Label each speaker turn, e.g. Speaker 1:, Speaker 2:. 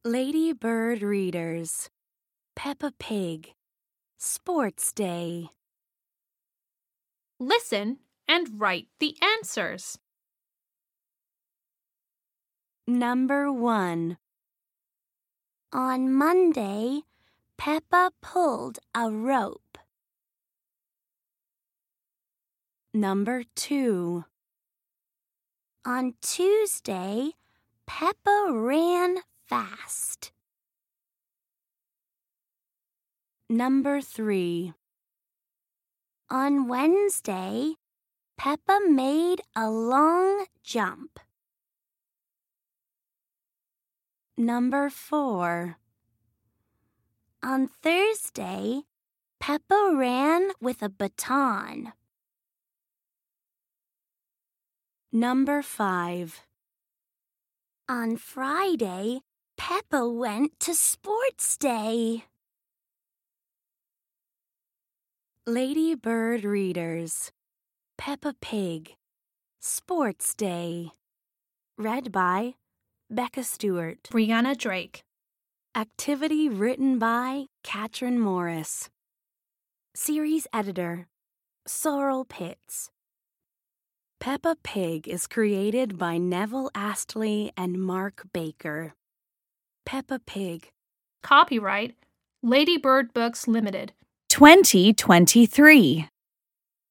Speaker 1: Lady Bird Readers, Peppa Pig, Sports Day.
Speaker 2: Listen and write the answers.
Speaker 1: Number 1.
Speaker 3: On Monday, Peppa pulled a rope.
Speaker 1: Number 2.
Speaker 3: On Tuesday, Peppa ran fast.
Speaker 1: Number 3.
Speaker 3: On Wednesday, Peppa made a long jump.
Speaker 1: Number 4.
Speaker 3: On Thursday, Peppa ran with a baton.
Speaker 1: Number 5.
Speaker 3: On Friday, Peppa went to Sports Day.
Speaker 1: Lady Bird Readers, Peppa Pig, Sports Day. Read by Becca Stewart.
Speaker 2: Brianna Drake.
Speaker 1: Activity written by Katrin Morris. Series editor, Sorrel Pitts. Peppa Pig is created by Neville Astley and Mark Baker. Peppa Pig.
Speaker 2: Copyright Lady Bird Books Limited.
Speaker 4: 2023.